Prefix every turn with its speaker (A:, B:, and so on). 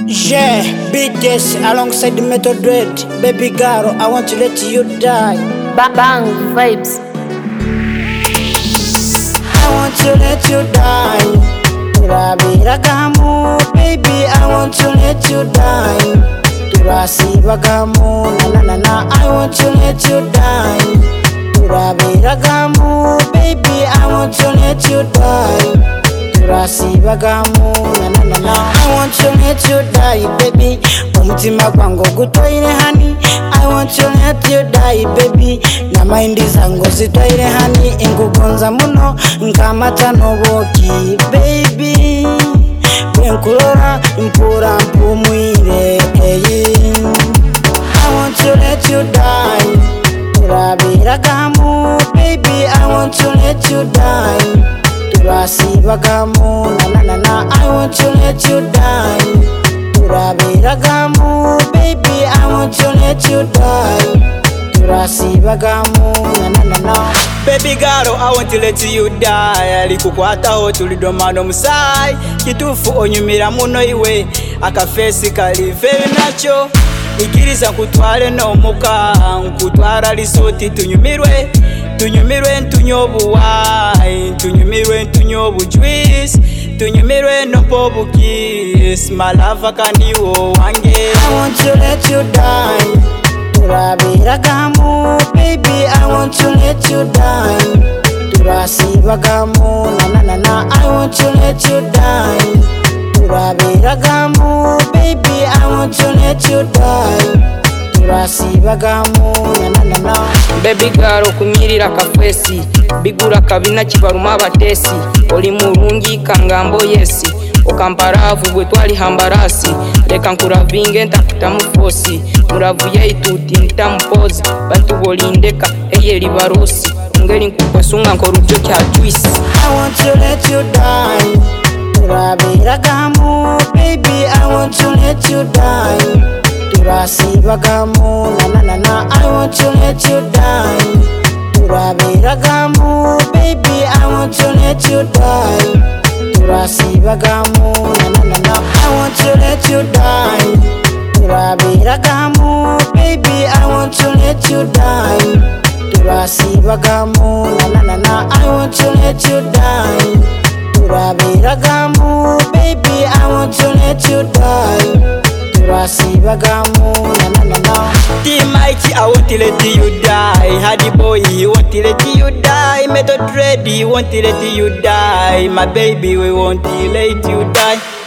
A: Yeah, beat this alongside the Method Dread. Baby girl, I want to let you die.
B: Bang vibes.
A: I want to let you die. Rabi ragamu, baby, I want to let you die. Turasi bagamu, na na na na, I want to let you die. Rabi ragamu, baby, I want to let you die. Turasi bagamu, na na na na, I want to let you die, baby. Umutima kwangu gutoire hani, I want to let you die, baby. Na mind zangu zitoire hani, ingugonza muno nkamata noboki, baby. Bwenkulora mpura mpumwire, I want to let you die. Rabi ragamu, baby, I want to let you die. Turasi bagamu, na na na na, I want to let you die. Rabi ragamu, baby, I want to let you die. Turasi bagamu, na na na na.
C: Baby girl, I want to let you die. Alikukwataho tulidomano musai. Kitufu onyumira muno iwe. Akafesi kalifewe nacho. Ikiriza kutwale no muka. Nkutwara lisoti tunyumirwe. Tunyumirwe ntunyobu wine. Tunyumirwe ntunyobu juice. Tunyumirwe no pobu kiss. Malava kaniwo wange.
A: I want to let you die. Rabi ragamu, baby, I want to let you die. Turasi bagamu, na na na na, I want to let you die. Rabi ragamu, baby, I want to let you die. Turasi bagamu, na na na na.
D: Baby girl, kunyirira kafesi bigura kabina kibaruma abatesi oli murungi kangambo yesi okamparavu bwe twali hambarasi leka nkuravinge ntakuta mufosi muravuye ituti ntampozi bantu bolindeka eyeri barosi ngeri nkukwesunga nkorujo kya twist.
A: I want to let you die. Rabi ragamu, baby, I want to let you die. Turasi bagamu, na na na na, I want to let you die. Rabi ragamu, baby, I want to let you die. Turasi bagamu, na na na na, I want to let you die. Rabi ragamu, baby, I want to let you die. Turasi bagamu, na na na na, I want to let you die. Rabi ragamu, baby, I want to let you die. Turasi bagamu, na na na na.
C: T-Mikey, I want to let you die. Hardy boy, he want to let you die. Method Dread, he want to let you die. My baby, we want to let you die.